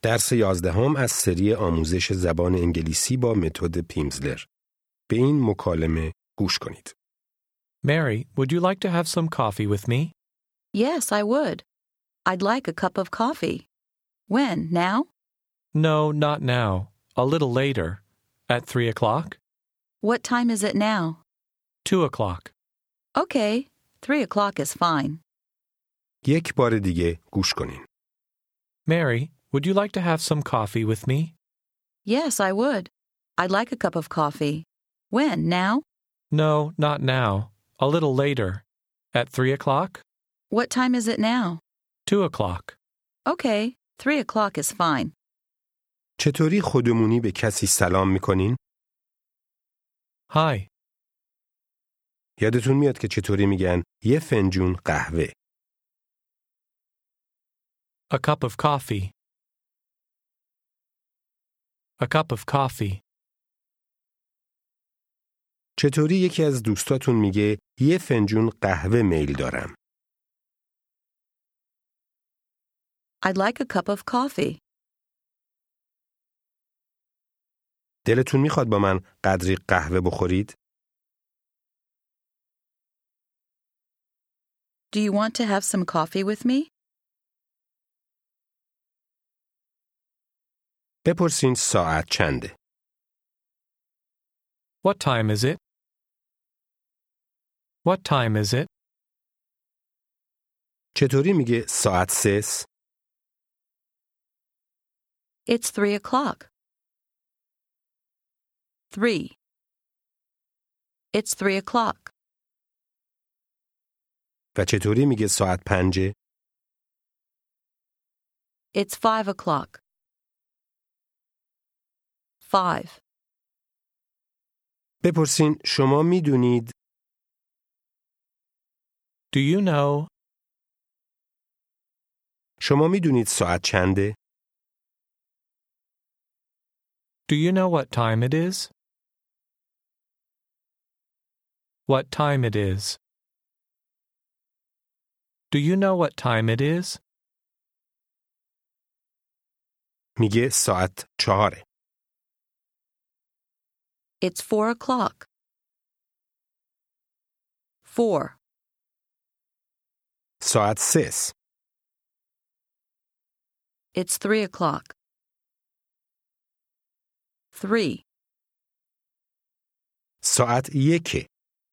درس 11 از سری آموزش زبان انگلیسی با متد پیمزلر. به این مکالمه گوش کنید. Mary, would you like to have some coffee with me? Yes, I would. I'd like a cup of coffee. When? Now? No, not now. A little later. At 3 o'clock? What time is it now? 2 o'clock. Okay, 3 o'clock is fine. یک بار دیگه گوش کنین. Mary, would you like to have some coffee with me? Yes, I would. I'd like a cup of coffee. When? Now? No, not now. A little later. At 3 o'clock? What time is it now? 2 o'clock. Okay, 3 o'clock is fine. چطوری خودمونی به کسی سلام میکنین؟ Hi. یادتون میاد که چطوری میگن یه فنجون قهوه. A cup of coffee. A cup of coffee. چطوری یکی از دوستاتون میگه یه فنجون قهوه میل دارم. I'd like a cup of coffee. دلتون میخواد با من قدری قهوه بخورید؟ Do you want to have some coffee with me? بپرسین ساعت چنده. What time is it? What time is it? چطوری میگه ساعت 3؟ It's 3 o'clock. 3. It's 3 o'clock. و چطوری میگه ساعت 5؟ It's 5 o'clock. 5. بپرسین شما میدونید. Do you know? شما میدونید ساعت چنده؟ Do you know what time it is? What time it is? Do you know what time it is? میگه ساعت 4. It's 4 o'clock. 4. ساعت 3. It's 3 o'clock. 3. ساعت 1.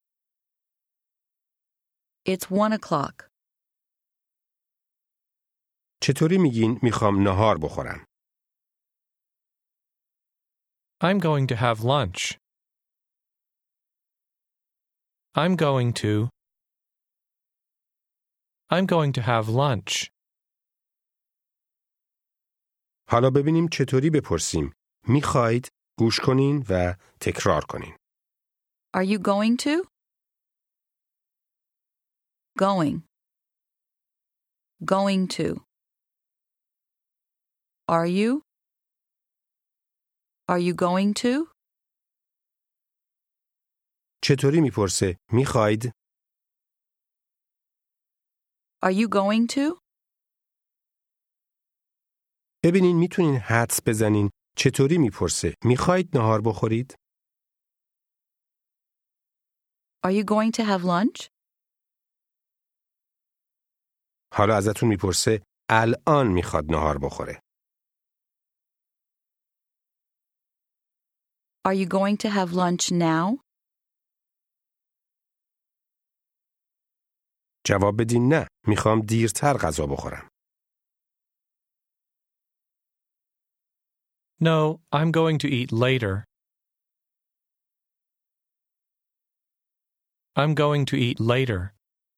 It's 1 o'clock. چطوری میگین میخوام نهار بخورم؟ I'm going to have lunch. I'm going to have lunch. حالا ببینیم چطوری بپرسیم. میخواید گوش کنین و تکرار کنین. Are you going to? Going. Going to. Are you? Are you going to? چطوری میپرسه میخواید؟ Are you going to? ببینین میتونین حدس بزنین چطوری میپرسه میخواید نهار بخورید؟ Are you going to have lunch? حالا ازتون میپرسه الان میخواد نهار بخوره. Are you going to have lunch now? جواب بدین نه میخوام دیرتر غذا بخورم. No, I'm going to eat later. I'm going to eat later.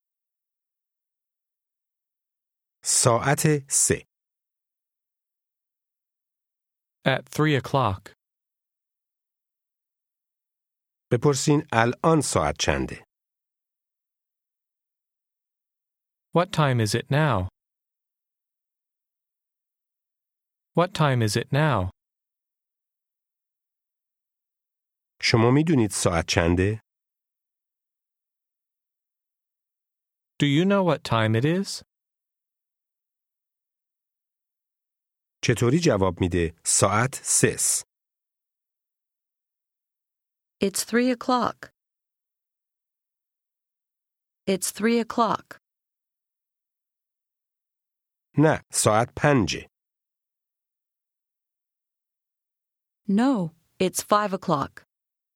ساعت 3. At 3 o'clock. بپرسین الان ساعت چنده؟ What time is it now? What time is it now? شما میدونید ساعت چنده؟ Do you know what time it is? چطوری جواب میده؟ ساعت 3. It's 3 o'clock. It's 3 o'clock. نه، ساعت 5. No, it's 5 o'clock.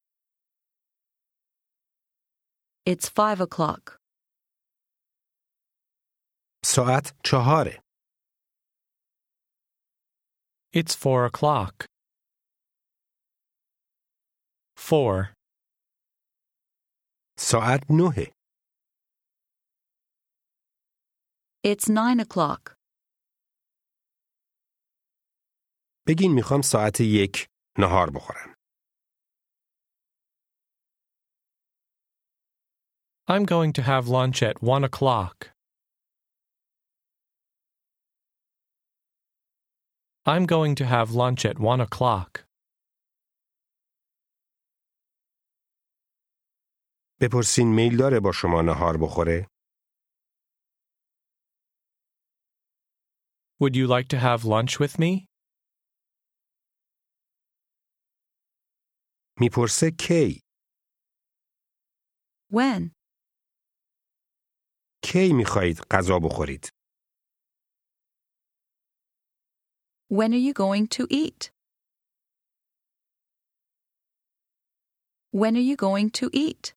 It's 5 o'clock. ساعت 4. It's 4 o'clock. 4. ساعت 9. It's 9 o'clock. بگین میخوام ساعت 1 نهار بخورم. I'm going to have lunch at 1 o'clock. I'm going to have lunch at 1 o'clock. بپرسین میل داره با شما نهار بخوره؟ Would you like to have lunch with me? میپرسه کی؟ When? کی میخواهید غذا بخورید؟ When are you going to eat? When are you going to eat?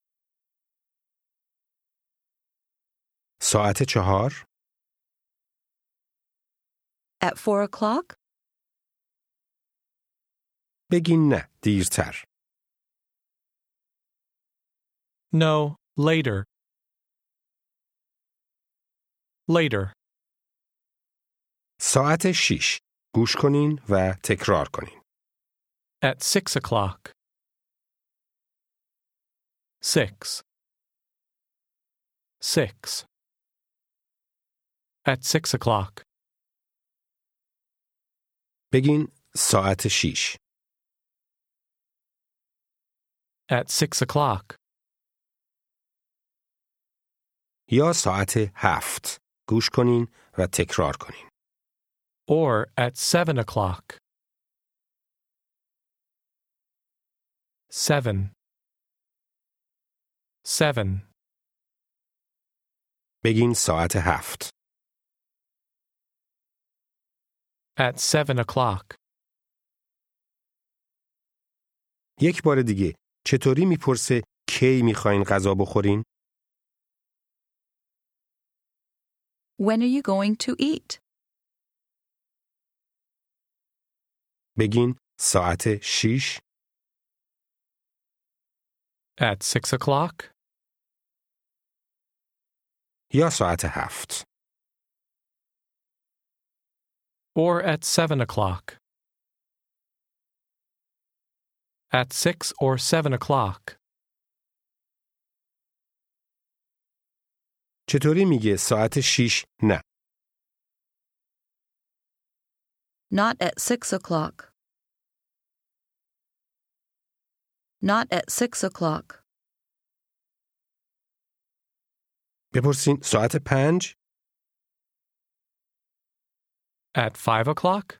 ساعت 4. At 4 o'clock? بگین نه، دیرتر. No, later. Later. ساعت 6. گوش کنین و تکرار کنین. At 6 o'clock. 6. 6. At 6 o'clock. بگین ساعت 6. At 6 o'clock. یا ساعت 7. گوش کنین و تکرار کنین. Or at 7 o'clock. 7. 7. بگین ساعت 7. At 7 o'clock. یک بار دیگه، چطوری میپرسه کی میخواین غذا بخورین؟ When are you going to eat? بگین ساعت 6. At 6 o'clock. یا ساعت 7. Or at 7 o'clock. At 6 or 7 o'clock. چطوری میگه ساعت 6 نه؟ Not at 6 o'clock. Not at 6 o'clock. بپرسین ساعت 5. At 5 o'clock.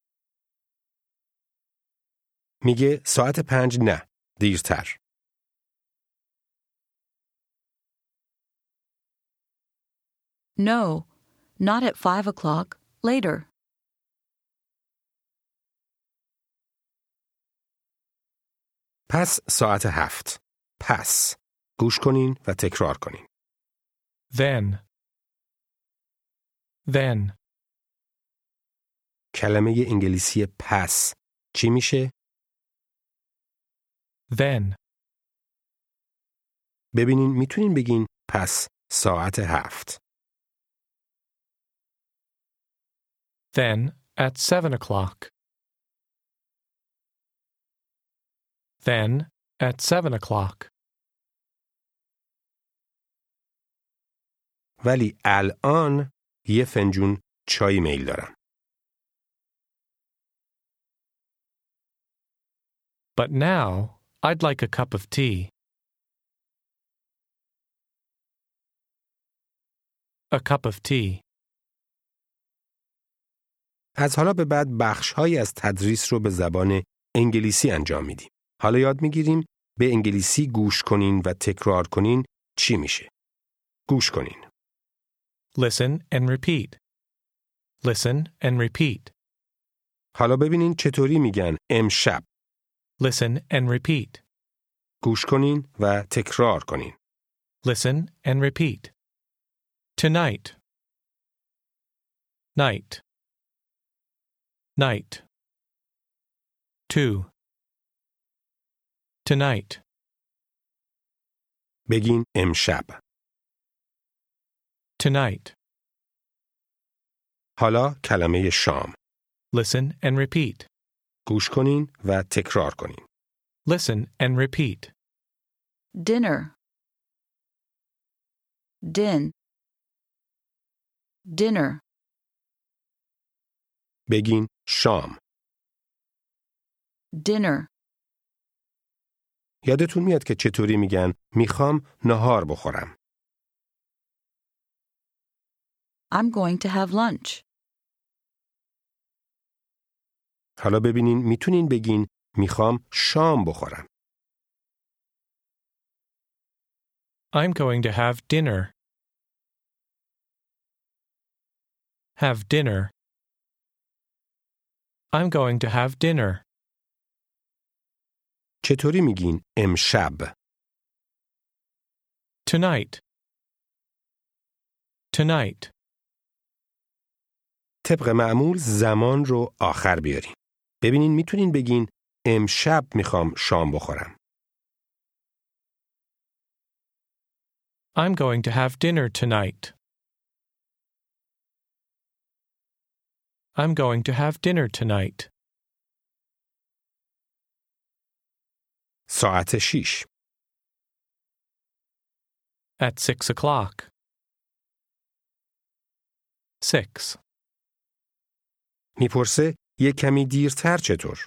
میگه ساعت 5 نه، دیرتر. No, not at 5 o'clock. Later. پس ساعت 7. پس. گوش کنین و تکرار کنین. Then. Then. کلمه انگلیسی پس چی میشه؟ Then. ببینین میتونین بگین پس ساعت 7. Then at 7 o'clock. Then at 7 o'clock. ولی الان یه فنجون چای میل دارم. But now I'd like a cup of tea. A cup of tea. از حالا به بعد بخش‌هایی از تدریس رو به زبان انگلیسی انجام میدیم. حالا یاد میگیریم به انگلیسی گوش کنین و تکرار کنین چی میشه. گوش کنین. Listen and repeat. Listen and repeat. حالا ببینین چطوری میگن امشب. Listen and repeat. گوش کنین و تکرار کنین. Listen and repeat. Tonight. Night. Night. 2. Tonight. بگین امشب. Tonight. حالا کلمه شام. Listen and repeat. گوش کنین و تکرار کنین. Listen and repeat. Dinner. Dinner. بگین شام. Dinner. یادتون میاد که چطوری میگن میخوام نهار بخورم. I'm going to have lunch. حالا ببینین میتونین بگین میخوام شام بخورم. I'm going to have dinner. Have dinner. I'm going to have dinner. چطوری میگین امشب؟ Tonight. Tonight. طبق معمول زمان رو آخر بیارین. ببینین میتونین بگین امشب میخوام شام بخورم. I'm going to have dinner tonight. I'm going to have dinner tonight. ساعت 6. At 6 o'clock. 6. میپرسه یه کمی دیرتر چطور؟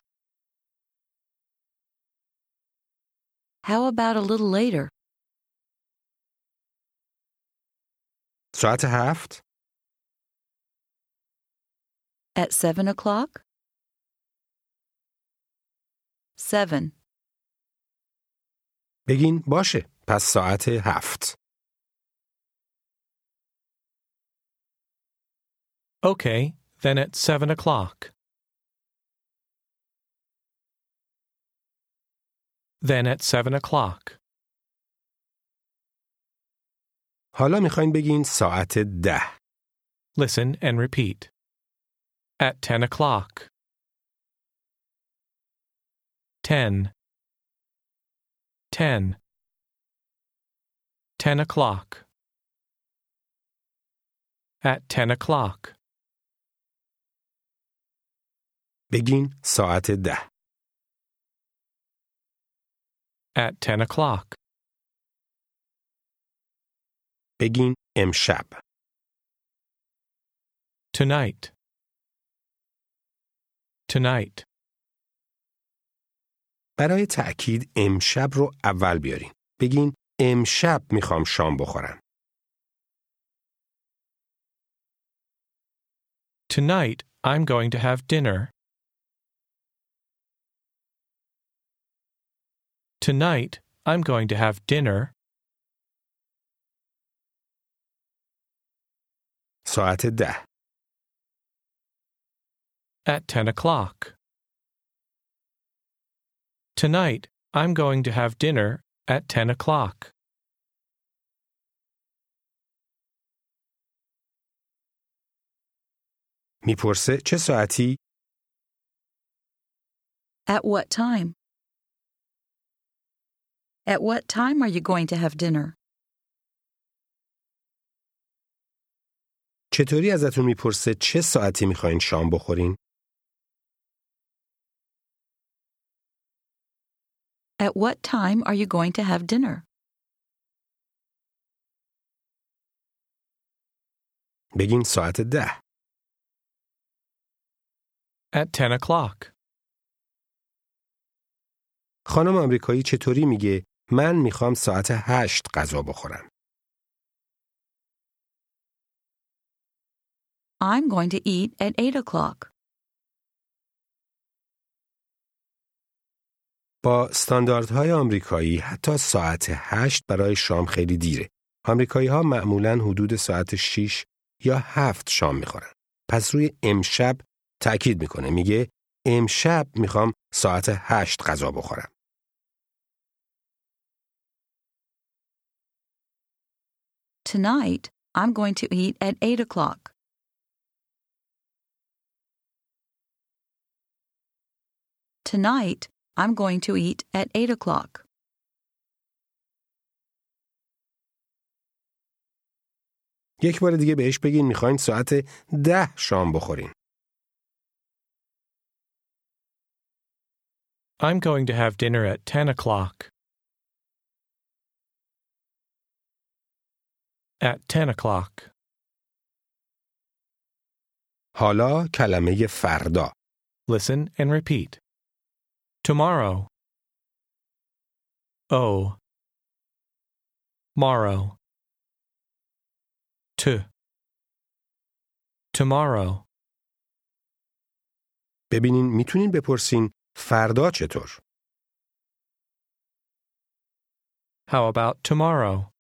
How about a little later? ساعت 7. At 7 o'clock? 7. بگین باشه. پس ساعت 7. Okay, then at 7 o'clock. Then at 7 o'clock. حالا میخواین بگین ساعت 10. Listen and repeat. At 10 o'clock. 10. 10. 10 o'clock. At 10 o'clock. بگین ساعت 10. At 10 o'clock. بگین امشب. Tonight. Tonight. برای تأکید امشب رو اول بیارین. بگین امشب میخوام شام بخورم. Tonight, I'm going to have dinner. Tonight, I'm going to have dinner. ساعت 10. At 10 o'clock. Tonight, I'm going to have dinner at 10 o'clock. میپرسه چه ساعتی؟ At what time? At what time are you going to have dinner? چطوری ازتون میپرسه چه ساعتی میخواین شام بخورین؟ At what time are you going to have dinner? بگین ساعت 10. At 10 o'clock. خانم آمریکایی چطوری میگه من میخوام ساعت 8 غذا بخورم؟ I'm going to eat at 8 o'clock. با استانداردهای آمریکایی حتی ساعت 8 برای شام خیلی دیره. آمریکایی‌ها معمولاً حدود ساعت 6 یا 7 شام می‌خورن. پس روی امشب تأکید می‌کنه. میگه امشب می‌خوام ساعت 8 غذا بخورم. Tonight, I'm going to eat at 8 o'clock. Tonight, I'm going to eat at 8 o'clock. یک بار دیگه بهش بگین میخواین ساعت 10 شام بخورین. I'm going to have dinner at 10 o'clock. At 10 o'clock. حالا کلمه فردا. Listen and repeat. Tomorrow. Oh. Morrow. Tomorrow. ببینین میتونین بپرسین فردا چطور؟ How about tomorrow?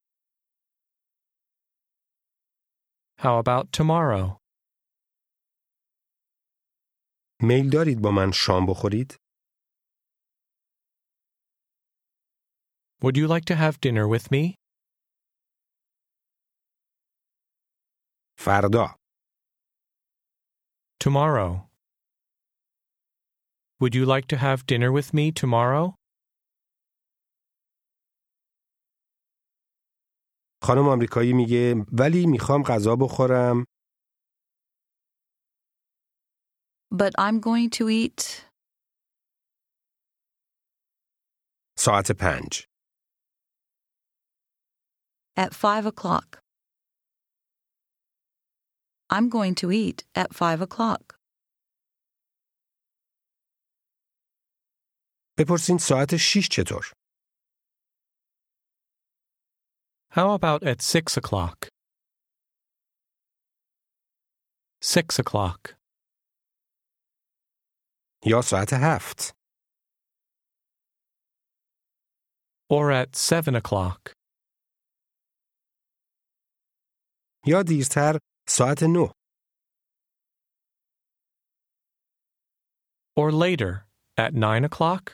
How about tomorrow? میل دارید با من شام بخورید؟ Would you like to have dinner with me? فردا. Tomorrow. Would you like to have dinner with me tomorrow? خانم آمریکایی میگه ولی میخوام غذا بخورم. But I'm going to eat ساعت 5. at 5 o'clock. I'm going to eat at 5 o'clock. بپرسین ساعت 6 چطور؟ How about at 6 o'clock? 6 o'clock. یا ساعت 7. Or at 7 o'clock. یا دیرتر ساعت 9. Or later, at 9 o'clock?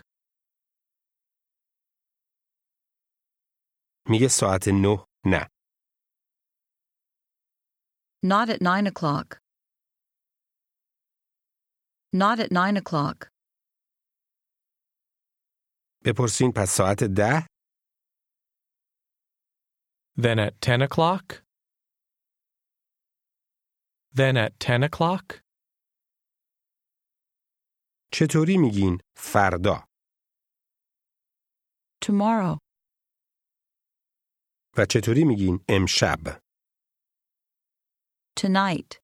میگه ساعت 9 نه. Not at 9 o'clock. Not at 9 o'clock. بپرسین پس ساعت 10. Then at 10 o'clock? Then at 10 o'clock? چطوری میگین فردا؟ Tomorrow. و چطوری میگین امشب؟ Tonight.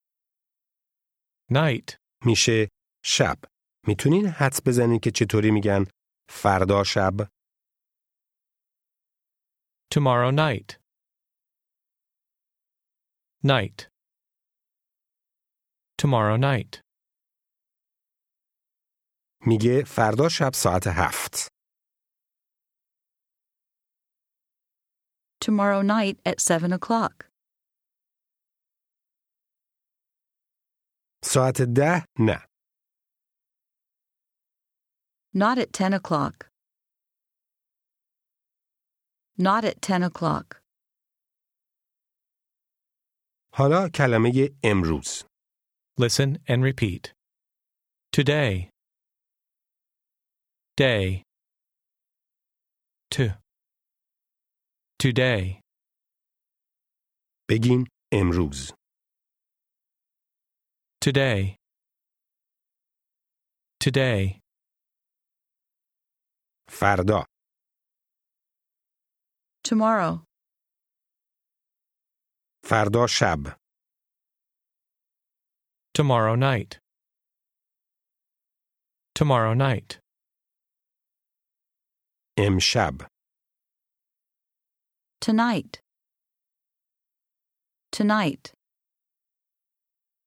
Night. میشه شب. میتونین حدس بزنین که چطوری میگن فردا شب؟ Tomorrow night. Night. Tomorrow night. میگه فردا شب ساعت 7. Tomorrow night at 7 o'clock. ساعت 10 نه. Not at 10 o'clock. Not at 10 o'clock. حالا کلمه امروز. Listen and repeat. Today. Day. Today. بگین امروز. Today. Today. فردا. Tomorrow. فردا شب. Tomorrow night. Tomorrow night. امشب. Tonight. Tonight.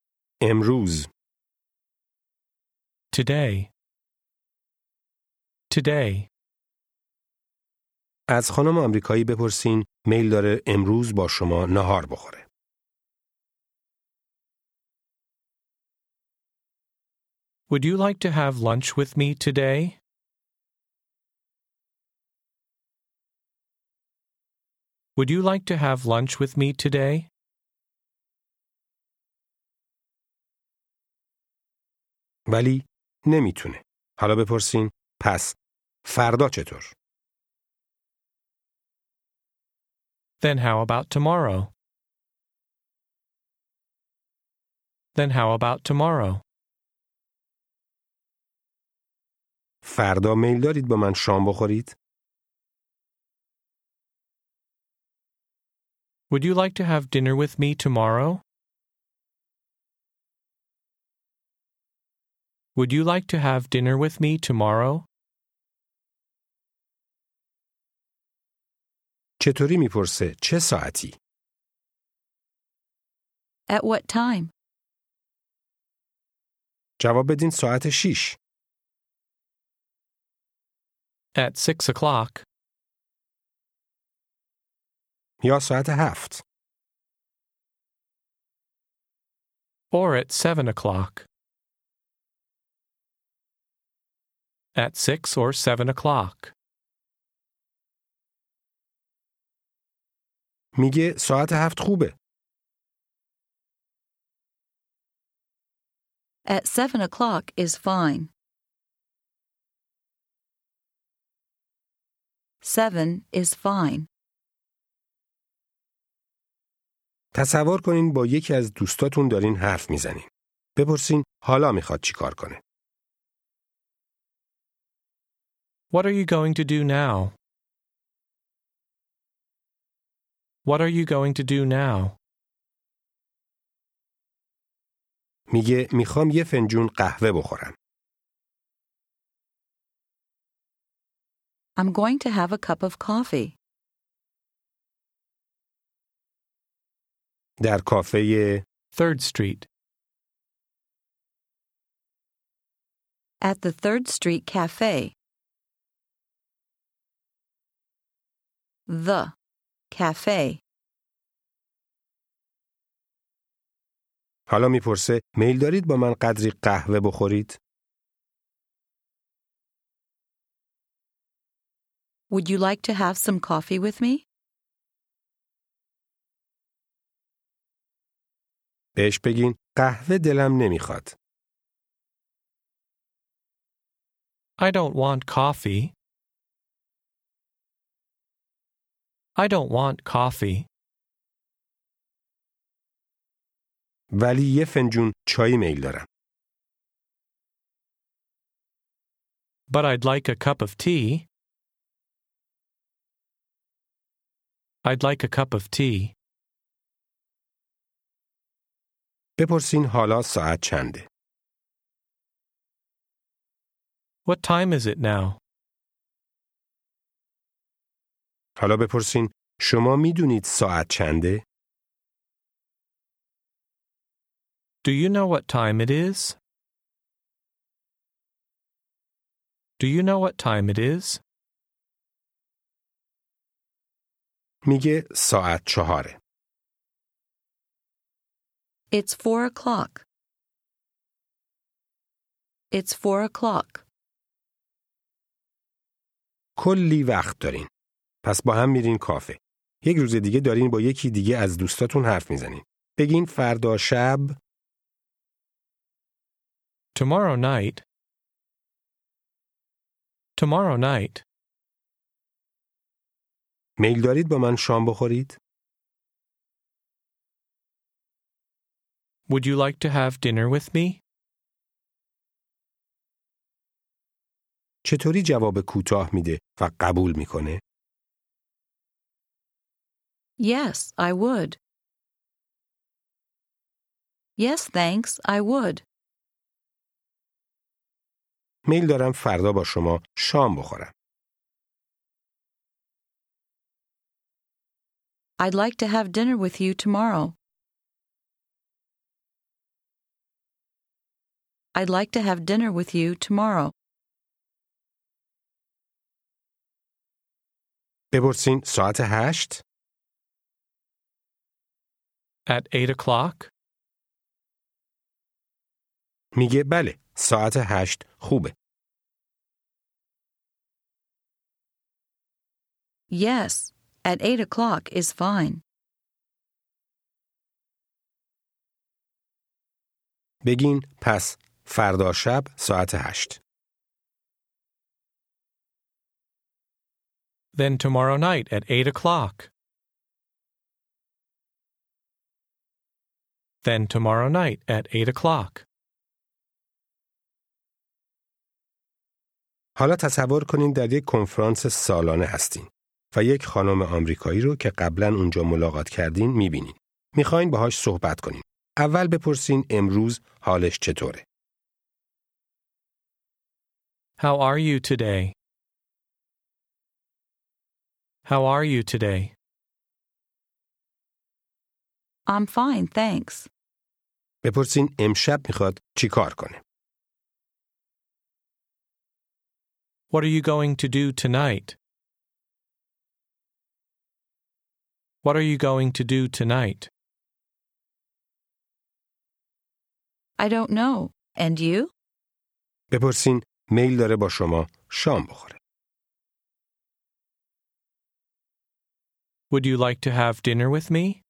امروز. Today. today? از خانم آمریکایی بپرسین میل داره امروز با شما نهار بخوره. Would you like to have lunch with me today? Would you like to have lunch with me today? ولی نمیتونه. حالا بپرسین پس فردا چطور؟ Then how about tomorrow? Then how about tomorrow? فردا میل دارید با من شام بخورید؟ Would you like to have dinner with me tomorrow? Would you like to have dinner with me tomorrow? چطوری میپرسه چه ساعتی؟ At what time? جواب بدین ساعت 6. At 6 o'clock. یا ساعت 7. Or at 7 o'clock. At 6 or 7 o'clock. میگه ساعت 7 خوبه. At 7 o'clock is fine. 7 is fine. تصور کنین با یکی از دوستاتون دارین حرف میزنین. بپرسین حالا میخواد چی کار کنه. What are you going to do now? What are you going to do now? میگه میخوام یه فنجون قهوه بخورم. I'm going to have a cup of coffee. در کافه 3rd Street. At the 3rd Street Cafe. The cafe. حالا میپرسه میل دارید با من قدری قهوه بخورید؟ Would you like to have some coffee with me? بهش بگین قهوه دلم نمیخواد. I don't want coffee. I don't want coffee. ولی یه فنجون چای میل دارم. But I'd like a cup of tea. I'd like a cup of tea. بپرسین حالا ساعت چنده. What time is it now? حالا بپرسین شما میدونید ساعت چنده؟ Do you know what time it is? Do you know what time it is? میگه ساعت 4. It's 4 o'clock. It's 4 o'clock. کلی وقت دارین. پس با هم میرین کافه. یک روز دیگه دارین با یکی دیگه از دوستاتون حرف میزنین. بگین فردا شب. Tomorrow night. Tomorrow night. میل دارید با من شام بخورید؟ Would you like to have dinner with me? چطوری جواب کوتاه میده و قبول میکنه؟ Yes, I would. Yes, thanks, I would. میل دارم فردا با شما شام بخورم. I'd like to have dinner with you tomorrow. I'd like to have dinner with you tomorrow. بپرسین ساعت 8. At 8 o'clock? میگه بله ساعت 8 خوبه. Yes, at 8 o'clock is fine. بگین پس فردا شب ساعت 8. Then tomorrow night at 8 o'clock. Then tomorrow night at 8 o'clock. حالا تصور کنین در یک کنفرانس سالانه هستین و یک خانم آمریکایی رو که قبلا اونجا ملاقات کردین میبینین. میخواین باهاش صحبت کنین. اول بپرسین امروز حالش چطوره؟ How are you today? How are you today? I'm fine, thanks. بپرسین امشب میخواد چی کار کنه؟ What are you going to do tonight? What are you going to do tonight? I don't know. And you? بپرسین میل داره با شما شام بخوره. Would you like to have dinner with me?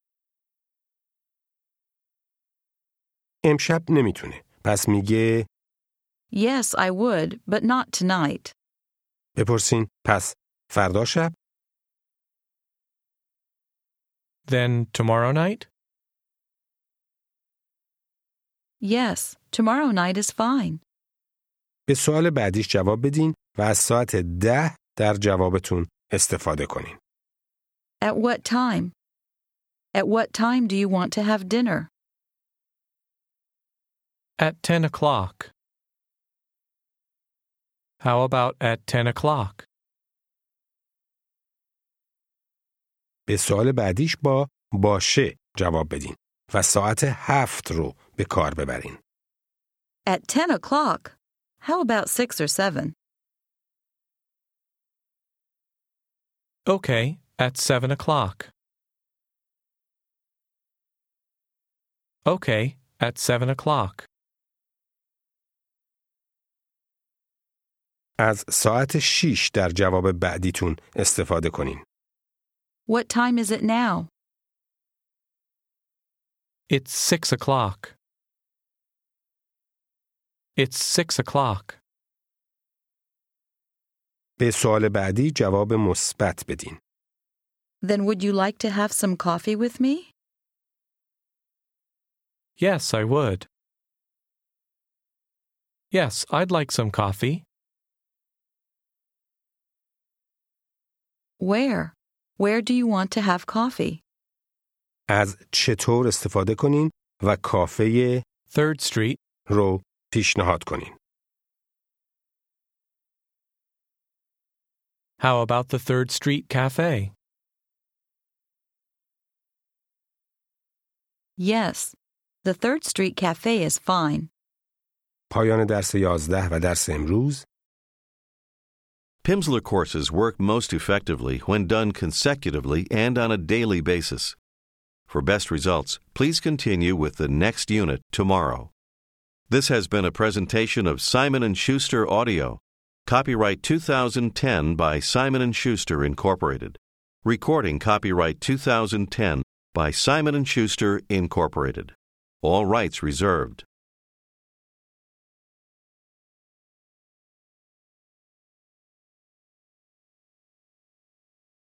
امشب نمیتونه. پس میگه Yes, I would, but not tonight. بپرسین پس فردا شب؟ Then tomorrow night? Yes, tomorrow night is fine. به سوال بعدیش جواب بدین و از ساعت 10 در جوابتون استفاده کنین. At what time? At what time do you want to have dinner? At 10 o'clock. How about at 10 o'clock? به سوال بعدیش با باشه جواب بدین و ساعت 7 رو به کار ببرین. At 10 o'clock. How about 6 or 7? Okay, at 7 o'clock. Okay, at 7 o'clock. از ساعت 6 در جواب بعدیتون استفاده کنین. What time is it now? It's 6 o'clock. It's 6 o'clock. به سوال بعدی جواب مثبت بدین. Then would you like to have some coffee with me? Yes, I would. Yes, I'd like some coffee. Where? Where do you want to have coffee? از چطور استفاده کنین و کافه 3rd Street. رو پیشنهاد کنین. How about the 3rd Street Cafe? Yes, the 3rd Street Cafe is fine. پایان درس 11 و درس امروز. Pimsleur courses work most effectively when done consecutively and on a daily basis. For best results, please continue with the next unit tomorrow. This has been a presentation of Simon & Schuster Audio. Copyright 2010 by Simon & Schuster, Incorporated. Recording copyright 2010 by Simon & Schuster, Incorporated. All rights reserved.